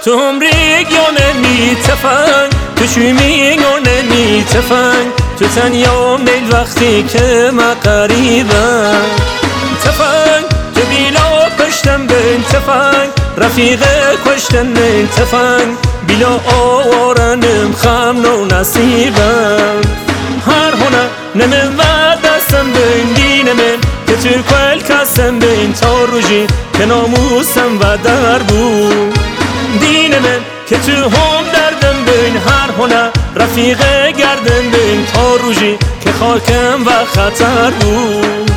تو عمری گونه می تفنگ تو شویمی گونه می تفنگ تو تنیا میل وقتی که ما قریبم تفنگ تو بیلا پشتم بین تفنگ رفیق کشتن بین تفنگ بیلا آوارنم خم نو نصیبم هر هنر نمیم و دستم بین دینمیم که تو کل کسم بین تا روژی که ناموسم و در بود دینمیم که تو هم دردم بین هر هنر رفیق گردم بین تا روژی که خاکم و خطر بود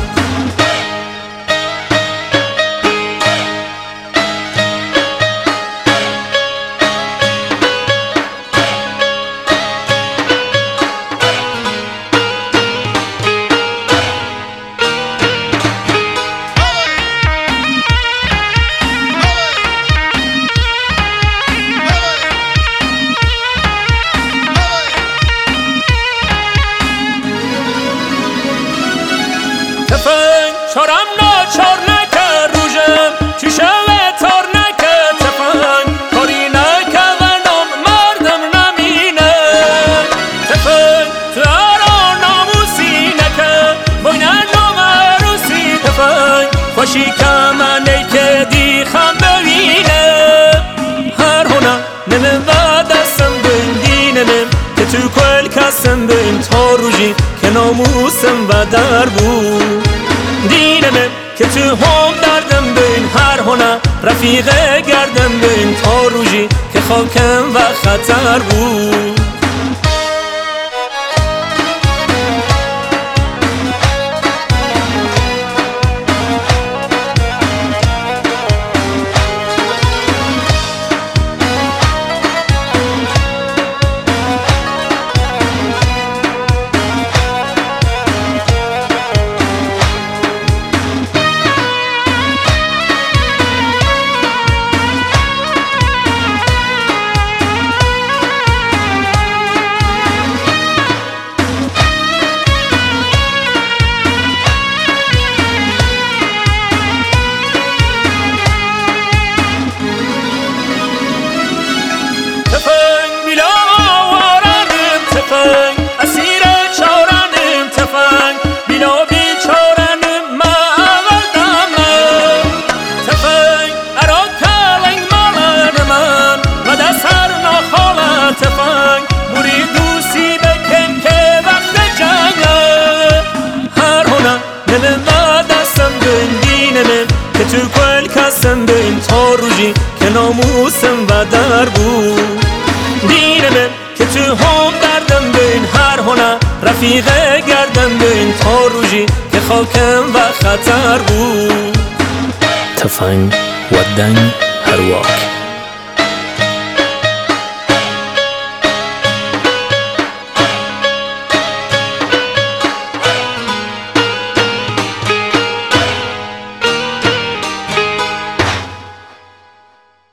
تفنگ چارم ناچار نکرد روژم چیشم تار نکرد تفنگ کاری نکرد و نام مردم نمینه تفنگ تو هرا ناموسی نکرد باینه نام عروسی تفنگ خوشی کمنه که دیخم ببینه هر هنر نمیم و دستم بین دینمیم که تو کل کسم بین تا روژی که ناموسم و در بود دینمیم که تو هم دردم بین هر هنر رفیق گردم بین تا روژی که خاکم و خطر بود تفنگ بیلا آوارنم تفنگ اسیر چارنم تفنگ بیلا بیچارنم ما اول دمم تفنگ ارا کلنگ مالن من و دست هر نخاله تفنگ بوری دوستی بکن که وقت جنگه هر هنر نمیم و دستم بین دینمیم که تو کل کسم بین تا روژی که ناموسم و در بود دینمیم که تو هم دردم بین هر هنر رفیق گردم بین تا روژی که خاکم و خطر بود تفنگ و دنگ هر واک